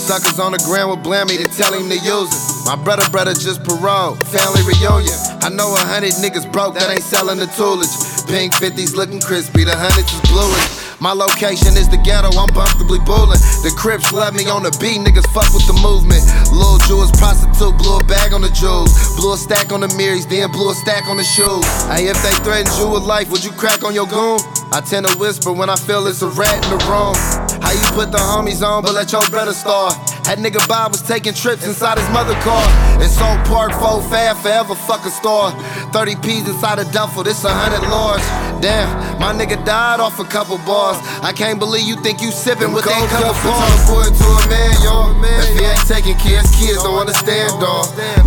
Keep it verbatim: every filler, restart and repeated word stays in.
Suckers on the ground will blame me to tell him to use it. My brother, brother just parole, family reunion. I know a hundred niggas broke that ain't selling the toolage. Pink fifties looking crispy, the hundreds is bluish. My location is the ghetto, I'm comfortably bullin'. The Crips love me on the beat, niggas fuck with the movement. Lil' Jewish prostitute, blew a bag on the jewels. Blew a stack on the mirrors, then blew a stack on the shoes. Hey, if they threatened you with life, would you crack on your goon? I tend to whisper when I feel it's a rat in the room. How you put the homies on, but let your brother starve? That nigga Bob was taking trips inside his mother car. It's Oak Park, four fab, forever fucking store. thirty P's inside a duffel, this a hundred large. Damn, my nigga died off a couple bars. I can't believe you think you sippin' with that couple bars. Turn a boy to a man, yo. If he ain't taking kids, kids don't understand, dawg.